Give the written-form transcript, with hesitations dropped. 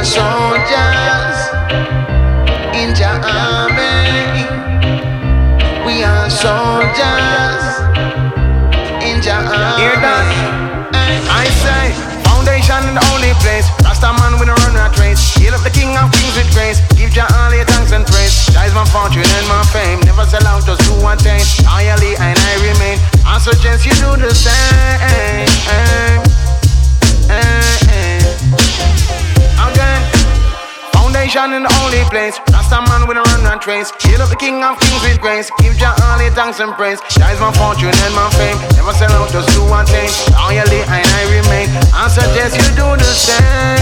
soldiers in Jah army. We are soldiers in Jah army. Hear that? I say, foundation in the only place. Rasta man with a run rat race. Hail up the king of kings with grace. Give Jah all your thanks and praise. That is my fortune and my fame. Never sell out, just do one thing. Loyally and I remain. I suggest you do the same. Again, foundation in the only place. Rasta man with a run and trace. Hail up the king of kings with grace. Give Jah all your thanks and praise. That is my fortune and my fame. Never sell out, just do one thing. Loyally and I remain. I suggest you do the same.